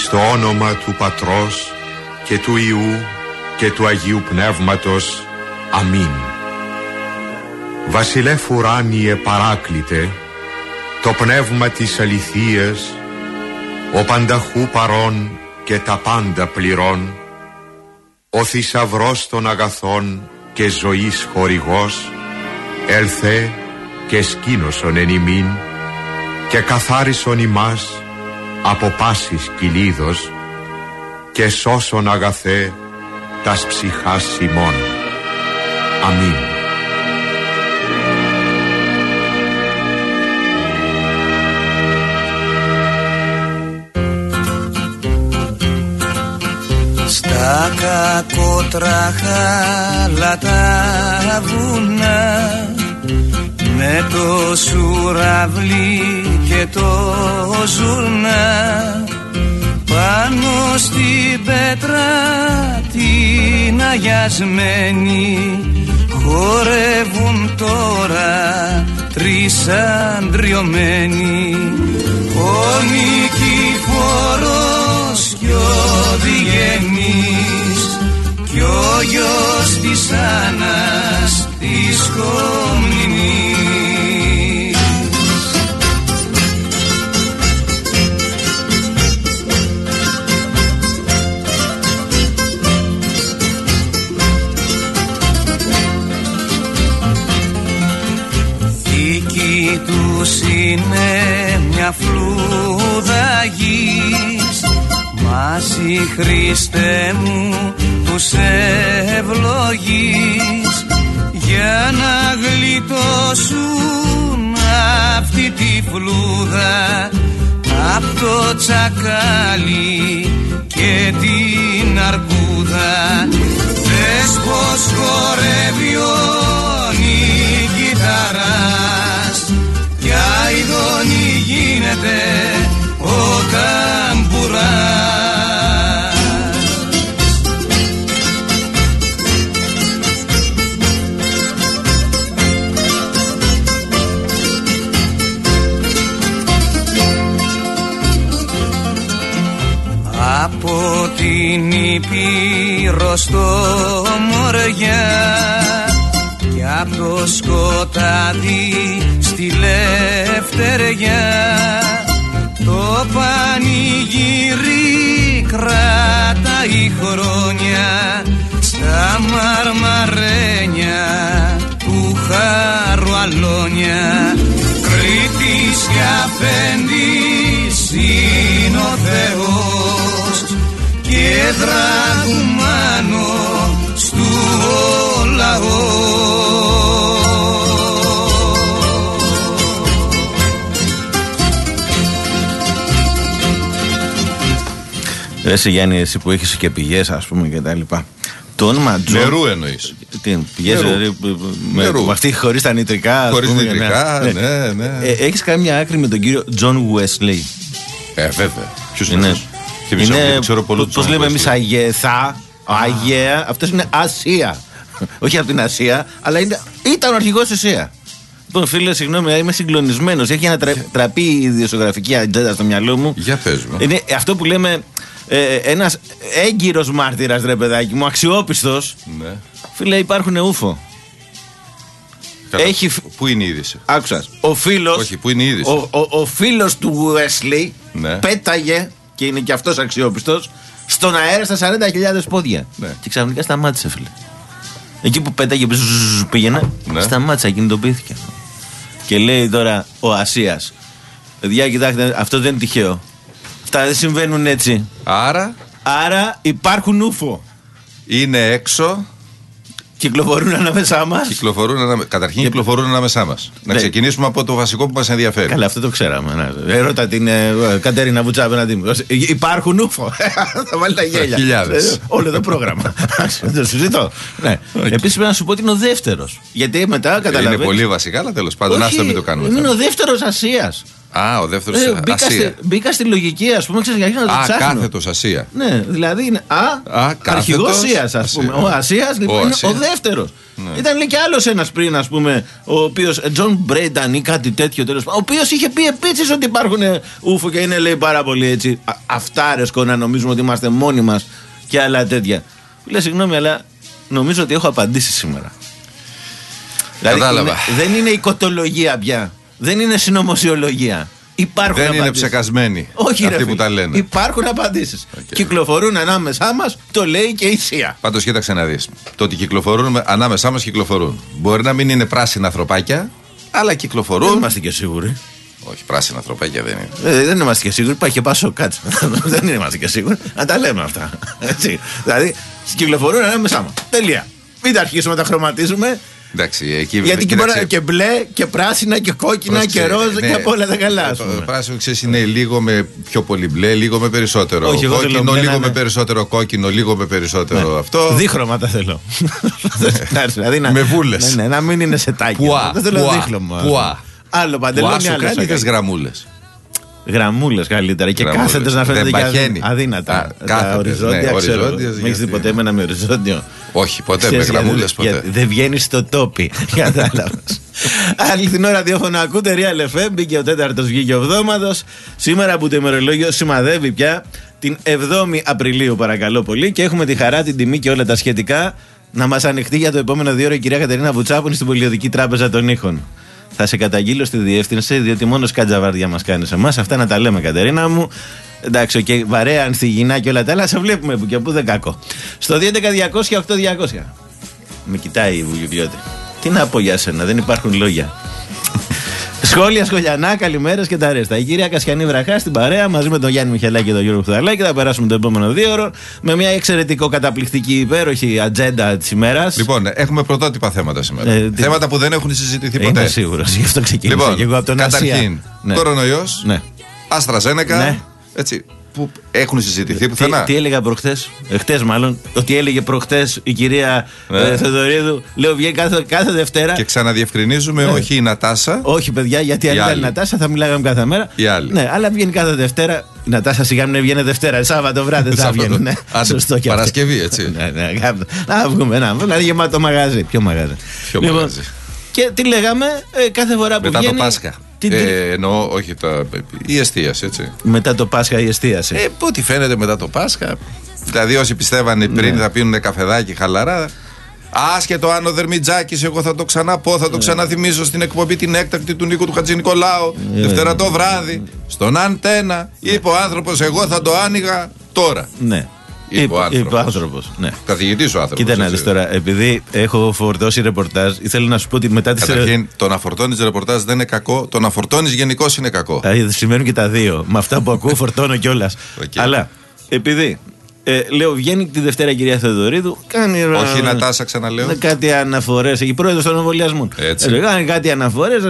Στο όνομα του Πατρός και του Υιού και του Αγίου Πνεύματος. Αμήν. Βασιλεύ ουράνιε παράκλητε, το πνεύμα της αληθείας, ο πανταχού παρών και τα πάντα πληρών, ο θησαυρός των αγαθών και ζωής χορηγός, έλθε και σκήνωσον εν ημίν και καθάρισον ημάς από πάσης κυλίδος και σώσον αγαθέ τας ψυχάς ημών. Αμήν. Στα κακότραχα τα βουνά, με το σουραβλί και το ζουρνά, πάνω στην πέτρα την αγιασμένη, χορεύουν τώρα τρεις αντριωμένοι. Ο Νικηφόρος κι ο Διγενής κι ο γιος της Άννας της Κομνηνής. Δική τους είναι μια φλούδα γης, μάση Χριστέ μου τους ευλογείς, για να γλιτώσουν αυτή τη φλούδα απ' το τσακάλι και την αρκούδα. Δες πως χορεύει ο Νικηταράς κι αηδόνι γίνεται ο καμπουράς. Από την Ήπειρο στο Μοριά κι απ' το σκοτάδι στη Λευτεριά, το πανηγύρι κρατάει χρόνια στα μαρμαρένια του Χαρουαλόνια. Κρήτης και αφέντης είναι ο Θεός και δραγουμάνο στου ο λαός. Εσύ Γιάννη, εσύ που έχεις και πηγές ας πούμε και τα λοιπά, το όνομα Τζον... Νερού εννοείς? Πηγές νερού. Με αυτή χωρίς τα νητρικά. Χωρίς νητρικά, ναι. Έχεις κάνει μια άκρη με τον κύριο Τζον Wesley? Βέβαια. Ποιος είναι αυτός? Πώς λέμε εμείς Αγιεθά, Αγία, αυτός είναι Ασία. Όχι από την Ασία, αλλά ήταν ο αρχηγός Ασία. Λοιπόν, φίλε, συγγνώμη, είμαι συγκλονισμένος. Έχει ένα τραπεί ιδιοσιογραφική ατζέντα στο μυαλό μου. Για πες μου. Είναι αυτό που λέμε ένας έγκυρος μάρτυρας, ρε παιδάκι μου, αξιόπιστος. Ναι. Φίλε, υπάρχουν ούφο. Πού είναι η είδηση? Άκουσας. Ο φίλος. Όχι, πού είναι η είδηση? Ο φίλος του Wesley, ναι, πέταγε, και είναι και αυτός αξιόπιστος, στον αέρα στα 40.000 πόδια. Ναι. Και ξαφνικά σταμάτησε, φίλε. Εκεί που πέταγε, πήγαινε, ναι, σταμάτησε, κινητοποιήθηκε. Και λέει τώρα ο Ασίας, παιδιά, κοιτάξτε, αυτό δεν είναι τυχαίο. Αυτά δεν συμβαίνουν έτσι. Άρα υπάρχουν ούφο. Είναι έξω. Κυκλοφορούν ανάμεσά μας. Καταρχήν κυκλοφορούν ανάμεσά μας. Να ξεκινήσουμε από το βασικό που μας ενδιαφέρει. Καλά, αυτό το ξέραμε. Ρώτα την Κατέρινα Βουτσά απέναντί μου. Υπάρχουν ούφο. Θα βάλει τα γέλια. Χιλιάδες. Όλο το πρόγραμμα. Το συζητώ. Επίσης πρέπει να σου πω ότι είναι ο δεύτερος. Γιατί μετά καταλαβαίνεις. Είναι πολύ βασικά, αλλά τέλος πάντων, άστα μην το κάνουμε. Είναι ο δεύτερος Ασίας. Ο δεύτερος Ασία. Μπήκα στη λογική, ας πούμε, ξέρεις, για να το ψάχνω. Κάθετος Ασία. Ναι, δηλαδή είναι αρχηγός Ασίας, ας πούμε. Ο Ασίας λοιπόν είναι ο δεύτερος. Ναι. Ήταν λέει κι άλλος ένας πριν, ας πούμε, ο οποίος, Τζον Μπρέινταν ή κάτι τέτοιο τέλος πάντων, ο οποίος είχε πει επίσης ότι υπάρχουν ούφο και είναι λέει πάρα πολύ έτσι αυτάρεσκο να νομίζουμε ότι είμαστε μόνοι μας και άλλα τέτοια. Λέει συγγνώμη, αλλά νομίζω ότι έχω απαντήσει σήμερα. Δηλαδή δεν είναι οικοτολογία πια. Δεν είναι συνωμοσιολογία. Υπάρχουν δεν απαντήσεις. Είναι ψεκασμένοι. Όχι, αυτοί που τα λένε. Υπάρχουν απαντήσεις. Κυκλοφορούν ανάμεσά μας, το λέει και η ΣΥΑ. Πάντως κοίταξε να δεις. Το ότι κυκλοφορούν ανάμεσά μας κυκλοφορούν. Μπορεί να μην είναι πράσινα ανθρωπάκια, αλλά κυκλοφορούν. Δεν είμαστε και σίγουροι. Όχι, πράσινα ανθρωπάκια δεν είναι. Δεν είμαστε και σίγουροι. Υπάρχει και Πασόκ, κάτσε. Δεν είμαστε και σίγουροι. Να τα λέμε αυτά. Έτσι. Δηλαδή κυκλοφορούν ανάμεσά μας. Τελεία. Μην τα αρχίσουμε να τα χρωματίζουμε. Εντάξει, εκεί, γιατί και μπορεί και μπλε και πράσινα και κόκκινα και ρόζα και από όλα τα καλά. Το πράσινο ξέρεις είναι λίγο με πιο πολύ μπλε, λίγο με περισσότερο. Όχι, κόκκινο, λίγο με περισσότερο κόκκινο, λίγο με περισσότερο αυτό. Δίχρωμα τα θέλω. Με βούλες. Να μην είναι σε τάκι. Δεν θέλω δίχρωμα. Άλλο παντελόνι, άλλο. Κάνει τις γραμμούλες. Γραμμούλες καλύτερα και κάθετες να φαίνεται και αδύνατα. Τα οριζόντια, ξέρω. Μην έχεις δει ποτέ εμένα με οριζόντιο. Όχι, ποτέ με γραμμούλες ποτέ. Δεν βγαίνει στο τόπι. Κατάλαβες. Αληθινό ραδιόφωνο ακούτε, Real FM. Μπήκε ο τέταρτος, βγήκε ο εβδόμαδος. Σήμερα που το ημερολόγιο σημαδεύει πια την 7η Απριλίου, παρακαλώ πολύ, και έχουμε τη χαρά, την τιμή και όλα τα σχετικά να μας ανοιχτεί για το επόμενο 2 ώρο η κυρία Κατερίνα Βουτσάπου στην Πολιοδική Τράπεζα των Ήχων. Θα σε καταγγείλω στη διεύθυνση, διότι μόνο σκατζαβάρδια μας κάνεις εμάς. Αυτά να τα λέμε, Κατερίνα μου. Εντάξει, και βαρέα, ανθυγινά και όλα τα άλλα, σε βλέπουμε που και που δεν κακό. Στο 211-200-8200. Με κοιτάει η Βουλιοπιώτη. Τι να πω για σένα, δεν υπάρχουν λόγια. Σχόλια σχολιανά, καλημέρες και τα ρέστα. Η κυρία Κασιανή Βραχά στην παρέα μαζί με τον Γιάννη Μιχελάκη και τον Γιώργο Φουδαλάκη. Θα περάσουμε το επόμενο 2 ώρο με μια εξαιρετικό, καταπληκτική, υπέροχη ατζέντα της ημέρας. Λοιπόν, έχουμε πρωτότυπα θέματα σήμερα. Θέματα που δεν έχουν συζητηθεί ποτέ. Είμαι σίγουρος, γι' αυτό ξεκίνησα. Λοιπόν, και εγώ από τον καταρχήν, κορονοϊός, AstraZeneca, έτσι. Που έχουν συζητηθεί πουθενά. Τι έλεγα προχτές, χτες μάλλον, ότι έλεγε προχτές η κυρία Θεοδωρίδου. Λέω βγαίνει κάθε Δευτέρα. Και ξαναδιευκρινίζουμε, όχι η Νατάσα. Όχι, παιδιά, γιατί αν ήταν η Νατάσα θα μιλάγαμε κάθε μέρα. Η άλλη. Ναι, αλλά βγαίνει κάθε Δευτέρα. Η Νατάσα σιγά μην βγαίνει Δευτέρα, Σάββατο βράδυ θα βγαίνει. Ναι, σωστό και Παρασκευή, έτσι. Να βγούμε, να είναι γεμάτο μαγαζί. Ποιο μαγαζί. Και τι λέγαμε, κάθε φορά που μετά βγαίνει. Το Πάσχα. Εννοώ, όχι η εστίαση, έτσι. Μετά το Πάσχα η εστίαση. Που ό,τι φαίνεται μετά το Πάσχα. Δηλαδή, όσοι πιστεύανε πριν θα πίνουν καφεδάκι χαλαρά. Άσχετο αν ο Δερμιτζάκης, εγώ θα το ξαναπώ, θα το ξαναθυμίσω στην εκπομπή την έκτακτη του Νίκου του Χατζηνικολάου. Δευτέρα το βράδυ, στον Αντένα. Είπε ο άνθρωπος, εγώ θα το άνοιγα τώρα. Ναι. Είπε ο άνθρωπος. Ναι. Καθηγητής ο άνθρωπος. Κοίτα να δεις τώρα, επειδή έχω φορτώσει ρεπορτάζ, ήθελα να σου πω ότι μετά τη Καταρχήν, το να φορτώνεις ρεπορτάζ δεν είναι κακό, το να φορτώνεις γενικώς είναι κακό. Σημαίνουν και τα δύο. Με αυτά που ακούω, φορτώνω κιόλας. Αλλά επειδή. Λέω, βγαίνει τη Δευτέρα η κυρία Θεοδωρίδου. Κάνει. Όχι η Νατάσα, ξαναλέω. Κάτι αναφορές. Εκεί πρόεδρος των εμβολιασμών. Κάνει κάτι αναφορές.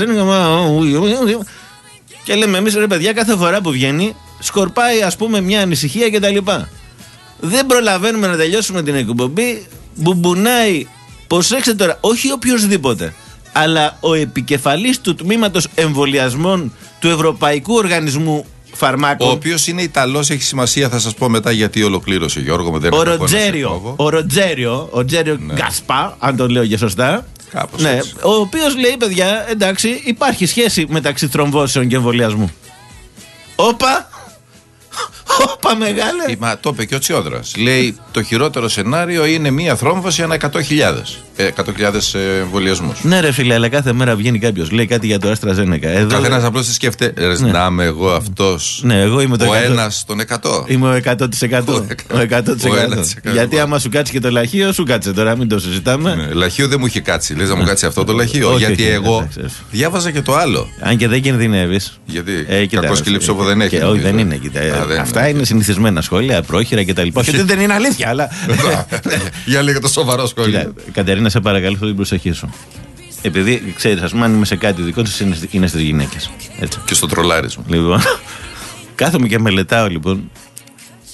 Και λέμε εμείς, ρε παιδιά, κάθε φορά που βγαίνει, σκορπάει ας πούμε μια ανησυχία κτλ. Δεν προλαβαίνουμε να τελειώσουμε την εκπομπή. Μπουμπουνάει, προσέξτε τώρα, όχι οποιοδήποτε, αλλά ο επικεφαλής του τμήματος εμβολιασμών του Ευρωπαϊκού Οργανισμού Φαρμάκων. Ο οποίος είναι Ιταλός, έχει σημασία, θα σας πω μετά γιατί ολοκλήρωσε, Γιώργο. Ο Ροτζέριο ναι. Γκάσπα, αν το λέω και σωστά. Κάπως ναι, έτσι. ο οποίος λέει, παιδιά, εντάξει, υπάρχει σχέση μεταξύ θρομβώσεων και εμβολιασμού. Όπα! Όπα, μεγάλε! Μα το είπε και ο Τσιόδρας. Λέει, το χειρότερο σενάριο είναι μία θρόμβωση ανά 100.000 εμβολιασμούς. Ναι, ρε φίλε, αλλά κάθε μέρα βγαίνει κάποιος, λέει κάτι για το AstraZeneca. Καθένας απλώς τη σκέφτεται. Ναι. Να είμαι εγώ αυτός. Ναι, εγώ είμαι το ο ένας των 100. Είμαι ο 100%. Γιατί άμα σου κάτσει και το λαχείο, σου κάτσε τώρα, μην το συζητάμε. Ναι, λαχείο δεν μου έχει κάτσει. Λες να μου κάτσει αυτό το λαχείο. Γιατί εγώ διάβαζα και το άλλο. Αν και δεν κινδυνεύεις. Γιατί κακό σκυλίψοφο δεν έχει. Όχι, δεν είναι. Αυτά είναι συνηθισμένα σχόλια, πρόχειρα κτλ. Όχι, δεν είναι αλήθεια, αλλά. Για λίγο το σοβαρό σχόλιο. Κατερίνα, σε παρακαλώ την προσοχή σου. Επειδή ξέρεις, ας πούμε, αν είμαι σε κάτι δικό του, είναι στις γυναίκες. Έτσι. Και στο τρολάρισμα. Λοιπόν, κάθομαι και μελετάω λοιπόν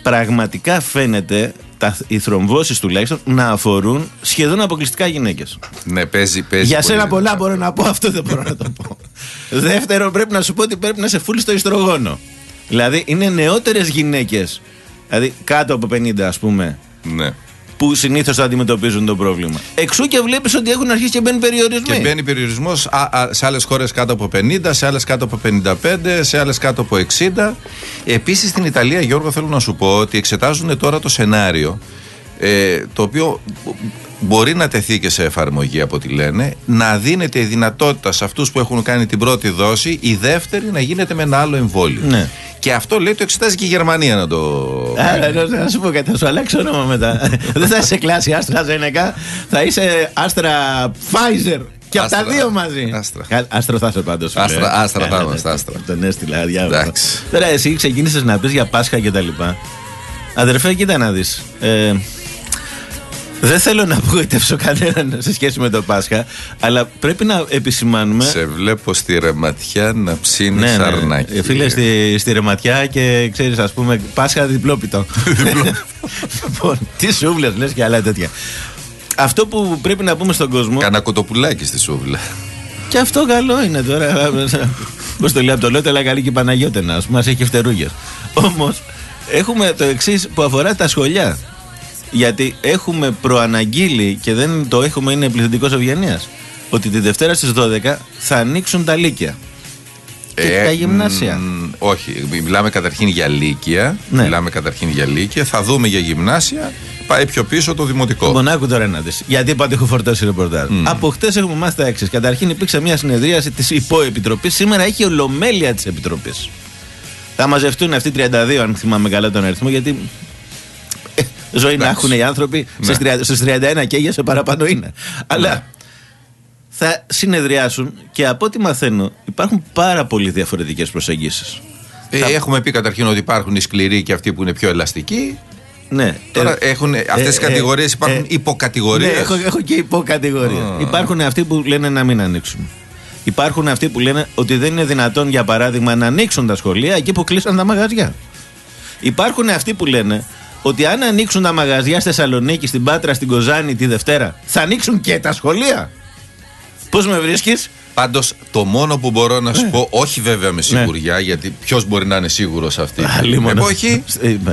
πραγματικά φαίνεται οι θρομβώσεις τουλάχιστον να αφορούν σχεδόν αποκλειστικά γυναίκες. Ναι, παίζει. Για σένα πολλά μπορώ να πω, αυτό δεν μπορώ να το πω. Δεύτερον, πρέπει να σου πω ότι πρέπει να σε φούλει στο ιστρογόνο. Δηλαδή είναι νεότερες γυναίκες, δηλαδή κάτω από 50 ας πούμε, ναι, που συνήθως θα αντιμετωπίζουν το πρόβλημα. Εξού και βλέπεις ότι έχουν αρχίσει και μπαίνει περιορισμοί. Και μπαίνει περιορισμός σε άλλες χώρες κάτω από 50, σε άλλες κάτω από 55, σε άλλες κάτω από 60. Επίσης στην Ιταλία, Γιώργο, θέλω να σου πω ότι εξετάζουν τώρα το σενάριο, το οποίο μπορεί να τεθεί και σε εφαρμογή από ό,τι λένε, να δίνεται η δυνατότητα σε αυτούς που έχουν κάνει την πρώτη δόση, η δεύτερη να γίνεται με ένα άλλο εμβόλιο. Ναι. Και αυτό λέει το εξετάζει και η Γερμανία να το. Να σου πω κάτι, θα σου αλλάξω όνομα μετά. Δεν θα είσαι κλάση AstraZeneca, θα είσαι Astra Pfizer. Και από τα δύο μαζί. Άστρο θα είσαι πάντως. Άστρα θα είμαστε. Τον έστειλα, διάβασα. Τώρα εσύ ξεκίνησες να πεις για Πάσχα και τα λοιπά. Αδερφέ, κοίτα να δεις. Δεν θέλω να απογοητεύσω κανέναν σε σχέση με το Πάσχα, αλλά πρέπει να επισημάνουμε. Σε βλέπω στη Ρεματιά να ψήνεις αρνάκι. Φίλε, στη Ρεματιά και ξέρεις, ας πούμε, Πάσχα διπλόπιτο. Λοιπόν, τι σούβλες λες και άλλα τέτοια. Αυτό που πρέπει να πούμε στον κόσμο. Κάνα κοτοπουλάκι στη σούβλα. Και αυτό καλό είναι τώρα. Πώς το λέω, από το λέω, αλλά καλή και η Παναγιώτενα, ας πούμε, μας έχει φτερούγες. Όμως, έχουμε το εξής που αφορά τα σχολιά. Γιατί έχουμε προαναγγείλει και δεν το έχουμε, είναι πληθυντικός ευγενίας, ότι τη Δευτέρα στις 12 θα ανοίξουν τα λύκεια και τα γυμνάσια. Όχι, μιλάμε καταρχήν για λύκεια. Ναι. Θα δούμε για γυμνάσια. Πάει πιο πίσω το δημοτικό. Λοιπόν, άκου τώρα να δεις. Γιατί πάντα έχω φορτώσει ρεπορτάζ. Από χτες έχουμε μάθει τα εξής. Καταρχήν υπήρξε μια συνεδρίαση της υποεπιτροπής. Σήμερα έχει ολομέλεια της επιτροπής. Θα μαζευτούν αυτοί 32, αν θυμάμαι καλά τον αριθμό, γιατί. Ζωή να έχουν οι άνθρωποι, στις 31 και σε παραπάνω είναι. Αλλά θα συνεδριάσουν και από ό,τι μαθαίνω υπάρχουν πάρα πολύ διαφορετικές προσεγγίσεις. Έχουμε πει καταρχήν ότι υπάρχουν οι σκληροί και αυτοί που είναι πιο ελαστικοί. Ναι. Τώρα έχουν αυτές τις κατηγορίες, υπάρχουν υποκατηγορίες. Ναι, έχω και υποκατηγορίες. Υπάρχουν αυτοί που λένε να μην ανοίξουν. Υπάρχουν αυτοί που λένε ότι δεν είναι δυνατόν, για παράδειγμα, να ανοίξουν τα σχολεία εκεί που κλείσαν τα μαγαζιά. Υπάρχουν αυτοί που λένε ότι αν ανοίξουν τα μαγαζιά στη Θεσσαλονίκη, στην Πάτρα, στην Κοζάνη τη Δευτέρα, θα ανοίξουν και τα σχολεία. Πώς με βρίσκεις? Πάντως το μόνο που μπορώ να σου πω, όχι βέβαια με σιγουριά, γιατί ποιος μπορεί να είναι σίγουρος αυτή την εποχή,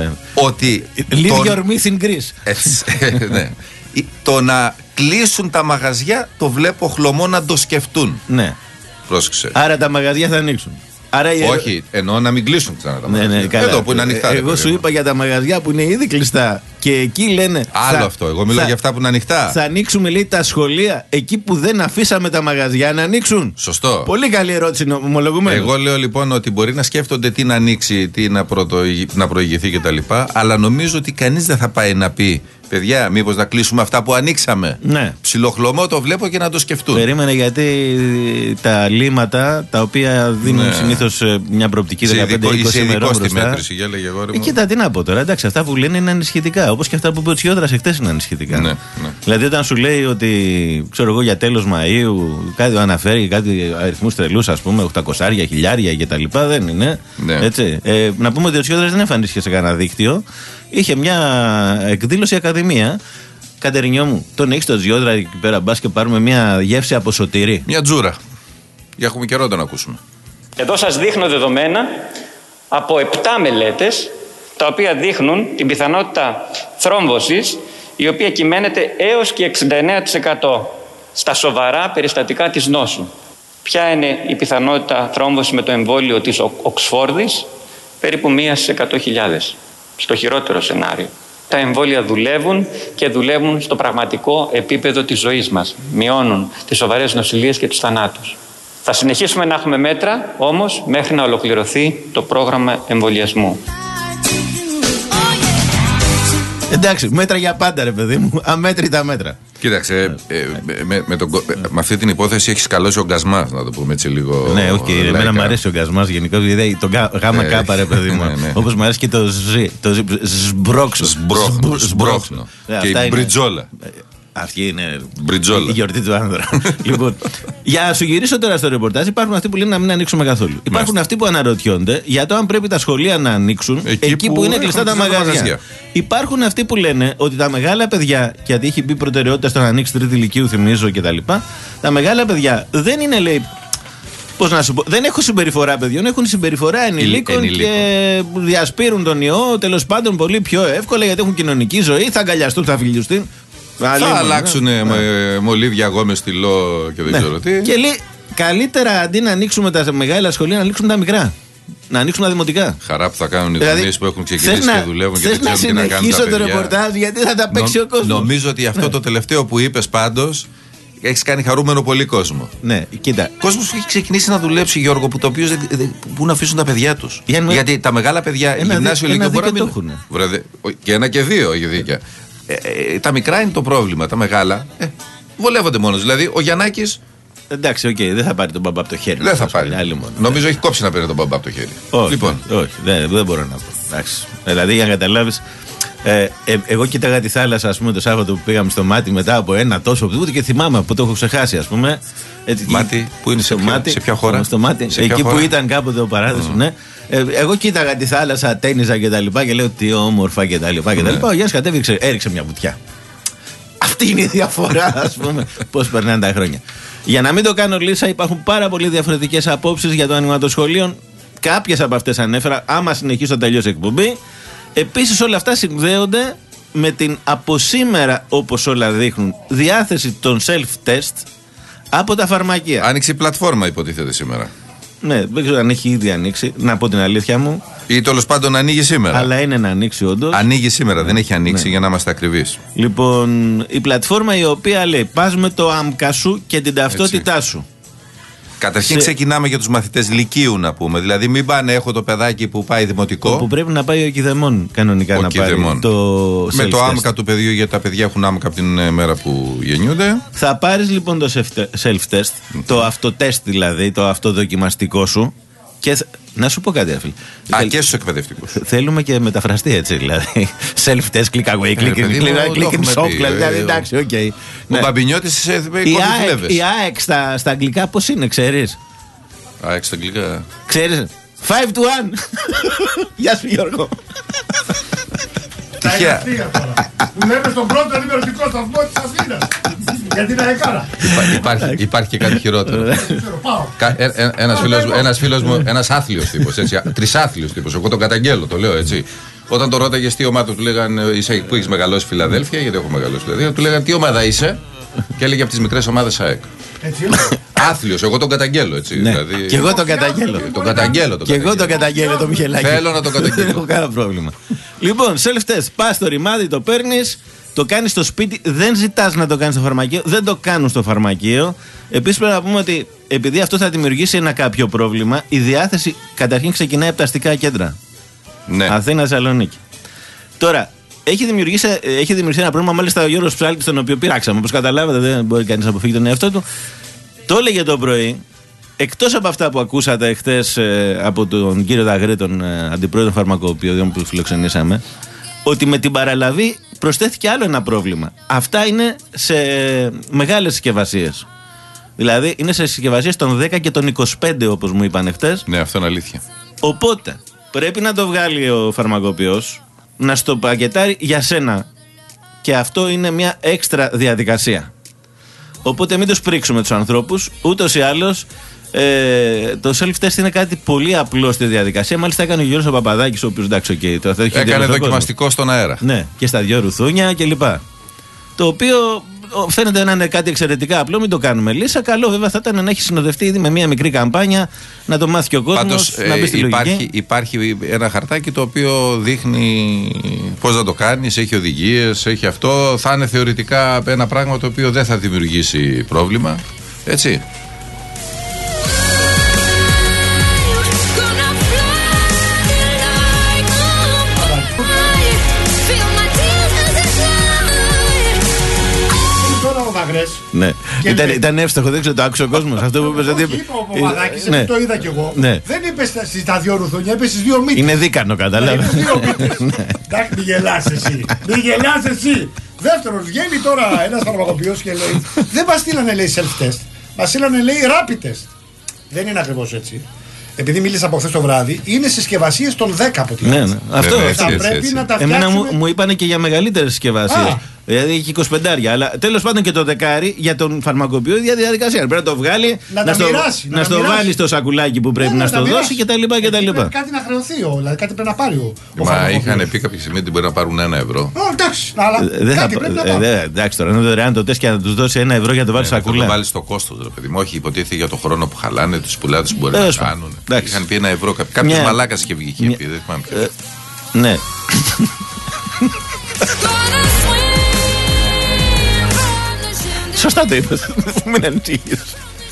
ότι leave your myth in Greece. Ναι. Το να κλείσουν τα μαγαζιά το βλέπω χλωμό να το σκεφτούν. Ναι. Πρόσεξε. Άρα τα μαγαζιά θα ανοίξουν. Όχι, εννοώ να μην κλείσουν ξανά τα μαγαζιά. Εδώ που είναι ανοιχτά. Εγώ σου είπα για τα μαγαζιά που είναι ήδη κλειστά. Και εκεί λένε. Άλλο αυτό. Εγώ μιλάω για αυτά που είναι ανοιχτά. Θα ανοίξουμε, λέει, τα σχολεία εκεί που δεν αφήσαμε τα μαγαζιά να ανοίξουν. Σωστό. Πολύ καλή ερώτηση, ομολογουμένως. Εγώ λέω λοιπόν ότι μπορεί να σκέφτονται τι να ανοίξει, τι να προηγηθεί κτλ. Αλλά νομίζω ότι κανείς δεν θα πάει να πει, παιδιά, μήπως να κλείσουμε αυτά που ανοίξαμε. Ναι. Ψιλοχλωμό το βλέπω και να το σκεφτούν. Περίμενε, γιατί τα λύματα τα οποία δίνουν συνήθως μια προοπτική 15-20 ημερών μπροστά. Κοίτα, τι να πω τώρα. Εντάξει, αυτά που λένε είναι ανησυχητικά. Όπως και αυτά που είπε ο Τσιόδρας εχθές είναι ανησυχητικά. Ναι, ναι. Δηλαδή, όταν σου λέει ότι, ξέρω εγώ, για τέλος Μαΐου κάτι αναφέρει κάτι αριθμούς τρελούς, ας πούμε, 800, 1000 κτλ. Δεν είναι. Ναι. Έτσι. Να πούμε ότι ο Τσιόδρας δεν εμφανίστηκε σε κανένα δίκτυο. Είχε μια εκδήλωση Ακαδημία. Κατερινιό μου, τον έχεις το Τσιόδρα εκεί πέρα, μπας και πάρουμε μια γεύση από σωτηρί. Μια τζούρα. Για έχουμε καιρό να ακούσουμε. Εδώ σας δείχνω δεδομένα από 7 μελέτες, τα οποία δείχνουν την πιθανότητα θρόμβωσης, η οποία κυμαίνεται έως και 69% στα σοβαρά περιστατικά της νόσου. Ποια είναι η πιθανότητα θρόμβωσης με το εμβόλιο της Οξφόρδης? Περίπου 1 στις 100.000. Στο χειρότερο σενάριο. Τα εμβόλια δουλεύουν και δουλεύουν στο πραγματικό επίπεδο της ζωής μας. Μειώνουν τις σοβαρές νοσηλίες και τους θανάτους. Θα συνεχίσουμε να έχουμε μέτρα, όμως, μέχρι να ολοκληρωθεί το πρόγραμμα εμβολιασμού. Εντάξει, μέτρα για πάντα, ρε παιδί μου. Αμέτρητα μέτρα. Κοίταξε, με αυτή την υπόθεση έχει καλώσει ο Γκασμάς, να το πούμε έτσι λίγο. Ναι, όχι, εμένα μου αρέσει ο Γκασμάς γενικώ, γιατί το γάμα κάπα, ρε παιδί μου. Όπως μου αρέσει και το σμπρόξο. Και η μπριτζόλα. Αυτή είναι Μπριτζόλα. η γιορτή του άνδρα. Λοιπόν, για να σου γυρίσω τώρα στο ρεπορτάζ, υπάρχουν αυτοί που λένε να μην ανοίξουμε καθόλου. Υπάρχουν αυτοί που αναρωτιόνται για το αν πρέπει τα σχολεία να ανοίξουν εκεί που είναι κλειστά τα μαγαζιά. Υπάρχουν αυτοί που λένε ότι τα μεγάλα παιδιά, γιατί έχει μπει προτεραιότητα στο να ανοίξει τρίτη ηλικίου, θυμίζω κτλ. Τα μεγάλα παιδιά δεν είναι, λέει. Πώς να σου πω, δεν έχουν συμπεριφορά παιδιών, έχουν συμπεριφορά ενηλίκων και διασπείρουν τον ιό τέλος πάντων πολύ πιο εύκολα γιατί έχουν κοινωνική ζωή, θα αγκαλιαστούν, θα φιλιουστούν. Θα αλλάξουν μολύβια γόμες στυλό και δεν ξέρω τι. Και λέει, καλύτερα αντί να ανοίξουμε τα μεγάλα σχολεία, να ανοίξουμε τα μικρά. Να ανοίξουμε τα δημοτικά. Χαρά που θα κάνουν οι γονείς που έχουν ξεκινήσει και δουλεύουν και δεν ξέρουν τι να κάνουν. Θες να συνεχίσω το ρεπορτάζ, γιατί θα τα παίξει ο κόσμος. Νομίζω ότι αυτό το τελευταίο που είπες πάντως. Έχεις κάνει χαρούμενο πολύ κόσμο. Ναι, κοίτα. Κόσμος που έχει ξεκινήσει να δουλέψει, Γιώργο, που το οποίο πού να αφήσουν τα παιδιά τους. Γιατί τα μεγάλα παιδιά, γυμνάσιο ηλικία μπορεί να μην. Και ένα και δύο έχει δίκαια. Τα μικρά είναι το πρόβλημα. Τα μεγάλα βολεύονται μόνος. Δηλαδή ο Γιαννάκης. Εντάξει, οκ, δεν θα πάρει τον μπαμπά από το χέρι. Δεν θα πάρει. Νομίζω έχει κόψει να παίρνει τον μπαμπά από το χέρι. Όχι, λοιπόν. Όχι, δεν μπορώ να πω. Εντάξει. Δηλαδή για να καταλάβεις. Εγώ κοίταγα τη θάλασσα, ας πούμε, το Σάββατο που πήγαμε στο Μάτι μετά από ένα τόσο ούτε και θυμάμαι που το έχω ξεχάσει, ας πούμε. Μάτι, πού είναι, σε ποια χώρα? Στο Μάτι, εκεί που ήταν κάποτε ο Παράδεισος, ναι. Εγώ κοίταγα τη θάλασσα, τένιζα και τα λοιπά και λέω τι όμορφα και τα λοιπά. Ο Γιάννης κατέβηκε, έριξε μια βουτιά. Αυτή είναι η διαφορά, ας πούμε, πώς περνάνε τα χρόνια. Για να μην το κάνω λύσα, υπάρχουν πάρα πολύ διαφορετικές απόψεις για το άνοιγμα των σχολείων. Κάποιες από αυτές ανέφερα. Άμα συνεχίσω, τελειώσει η εκπομπή. Επίσης όλα αυτά συνδέονται με την από σήμερα, όπως όλα δείχνουν, διάθεση των self-test από τα φαρμακεία. Άνοιξε η πλατφόρμα, υποτίθεται σήμερα. Ναι, δεν ξέρω αν έχει ήδη ανοίξει, να πω την αλήθεια μου. Ή τέλος πάντων ανοίγει σήμερα. Αλλά είναι να ανοίξει όντως. Ανοίγει σήμερα, δεν έχει ανοίξει, για να είμαστε ακριβείς. Λοιπόν, η πλατφόρμα η οποία λέει πας με το άμκα σου και την ταυτότητά σου. Καταρχήν ξεκινάμε για τους μαθητές λυκείου να πούμε. Δηλαδή μην πάνε, έχω το παιδάκι που πάει δημοτικό. Που πρέπει να πάει ο Κηδεμόν κανονικά να πάρει το με το άμκα του παιδιού, γιατί τα παιδιά έχουν άμκα από την μέρα που γεννιούνται. Θα πάρεις λοιπόν το self-test, το αυτοτest δηλαδή, το αυτοδοκιμαστικό σου. Και να σου πω κάτι, φίλε. Και στους εκπαιδευτικούς. Θέλουμε και μεταφραστή έτσι, δηλαδή. Self-test, click away, click in shop, δηλαδή. Εντάξει, οκ. Ο Μπαμπινιώτης η ΑΕΚ στα αγγλικά πώς είναι, ξέρεις? ΑΕΚ στα αγγλικά. Ξέρεις. 5 to 1. Γεια σου, Γιώργο. Τυχαία. Που λέμε στον πρώτο ενημερωτικό σταθμό της Αθήνας. Γιατί είναι αεκάρα. Υπάρχει και κάτι χειρότερο. Ένας φίλος μου, ένας άθλιος τύπος, τρισάθλιος τύπος, εγώ τον καταγγέλλω, το λέω έτσι. Όταν το ρώταγε τι ομάδα του λέγανε, που έχεις μεγαλώσει Φιλαδέλφια, γιατί έχω μεγαλώσει Φιλαδέλφια, του λέγανε τι ομάδα είσαι και έλεγε από τις μικρές ομάδες ΑΕΚ. Άθλιος, εγώ τον καταγγέλλω έτσι. Δηλαδή, και εγώ τον καταγγέλλω. Και εγώ τον καταγγέλλω το Μιχελάκι. Θέλω να τον καταγγέλλω. Δεν έχω κανένα πρόβλημα. Λοιπόν, self-test. Πας στο ρημάδι, το παίρνεις, το κάνεις στο σπίτι, δεν ζητάς να το κάνεις στο φαρμακείο, δεν το κάνουν στο φαρμακείο. Επίσης πρέπει να πούμε ότι επειδή αυτό θα δημιουργήσει ένα κάποιο πρόβλημα, η διάθεση καταρχήν ξεκινάει από τα αστικά κέντρα. Ναι. Αθήνα, Θεσσαλονίκη. Τώρα, έχει δημιουργήσει ένα πρόβλημα, μάλιστα ο Γιώργος Ψάλτης, τον οποίο πειράξαμε. Όπως καταλάβατε, δεν μπορεί κανείς να αποφύγει τον εαυτό του. Το έλεγε το πρωί, εκτός από αυτά που ακούσατε χτες από τον κύριο Δαγρέ, τον αντιπρόεδρο φαρμακοποιών που φιλοξενήσαμε, ότι με την παραλαβή προσθέθηκε άλλο ένα πρόβλημα. Αυτά είναι σε μεγάλες συσκευασίες. Δηλαδή είναι σε συσκευασίες των 10 και των 25, όπως μου είπαν χτες. Ναι, αυτό είναι αλήθεια. Οπότε πρέπει να το βγάλει ο φαρμακοποιός, να στο πακετάρει για σένα. Και αυτό είναι μια έξτρα διαδικασία. Οπότε μην το σπρίξουμε τους ανθρώπους. Ούτως ή άλλως το self-test είναι κάτι πολύ απλό στη διαδικασία. Μάλιστα έκανε ο Γιώργος ο Παπαδάκης, ο οποίος εντάξει, έκανε δοκιμαστικό στον αέρα. Ναι, και στα 2 ρουθούνια κλπ. Το οποίο φαίνεται να είναι κάτι εξαιρετικά απλό, μην το κάνουμε λύσα. Καλό βέβαια θα ήταν να έχει συνοδευτεί ήδη με μια μικρή καμπάνια, να το μάθει και ο κόσμος, να μπει στη λογική. Υπάρχει ένα χαρτάκι το οποίο δείχνει πώς να το κάνεις, έχει οδηγίες, έχει αυτό. Θα είναι θεωρητικά ένα πράγμα το οποίο δεν θα δημιουργήσει πρόβλημα. Έτσι. Ναι. Ήταν εύστοχο, δεν ξέρω, το άκουσε ο κόσμος. Αυτό που είπες. Είπε ο Παπαδάκης, το είδα κι εγώ. Δεν είπε στα 2 ρουθούνια, είπε στις 2 μύτες. Είναι δίκανο, κατάλαβε. Εντάξει, μη γελάς εσύ. Δεύτερον, βγαίνει τώρα ένας φαρμακοποιός και λέει: δεν μας στείλανε, λέει, self-test. Μας στείλανε, λέει, rapid test. Δεν είναι ακριβώς έτσι. Επειδή μίλησα από χθες το βράδυ, είναι συσκευασίες των 10 από την ναι. Αυτό θα πρέπει να τα φτιάξουμε. Εμένα μου είπανε και για μεγαλύτερες συσκευασίες. Δηλαδή έχει 25. Αλλά τέλος πάντων και το δεκάρι για τον φαρμακοποιό η διαδικασία. Πρέπει να το βγάλει, να στο βάλει στο σακουλάκι που πρέπει να στο δώσει κτλ. Πρέπει κάτι να χρεωθεί, δηλαδή κάτι πρέπει να πάρει ο Μα είχαν πει κάποια στιγμή ότι μπορεί να πάρουν 1 ευρώ. Εντάξει, αλλά κάτι πρέπει να πάρει. Εντάξει, τώρα είναι δωρεάν το τεστ και να του δώσει 1 ευρώ για να το βάλει σακουλάκι. Να το βάλει στο κόστος, ρε παιδί μου. Όχι, υποτίθεται για το χρόνο που χαλάνε, του πουλάτε που μπορεί να κάνουν. Είχαν πει 1 ευρώ. Κάποιο μαλάκα και βγήκε. Ναι. Σωστά το είπες. Μην ανησυχείς.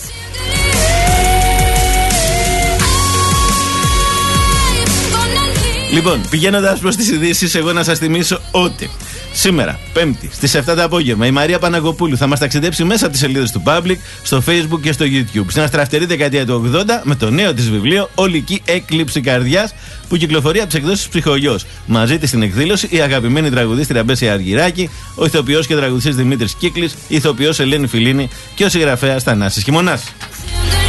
Λοιπόν, πηγαίνοντας προς τις ειδήσεις, εγώ να σας θυμίσω ότι σήμερα, Πέμπτη, στις 7 το απόγευμα, η Μαρία Παναγοπούλου θα μας ταξιδέψει μέσα από τις σελίδες του Public, στο Facebook και στο YouTube. Στην αστραφτερή δεκαετία του 80, με το νέο της βιβλίο Ολική Έκλειψη Καρδιάς, που κυκλοφορεί από τις εκδόσεις Ψυχογιός. Μαζί της στην εκδήλωση η αγαπημένη τραγουδίστρια Μπέσια Αργυράκη, ο ηθοποιός και τραγουδιστής Δημήτρης Κύκλης, η ηθοποιός Ελένη Φιλίνη και ο συγγραφέας Θανάσης Χειμωνάς.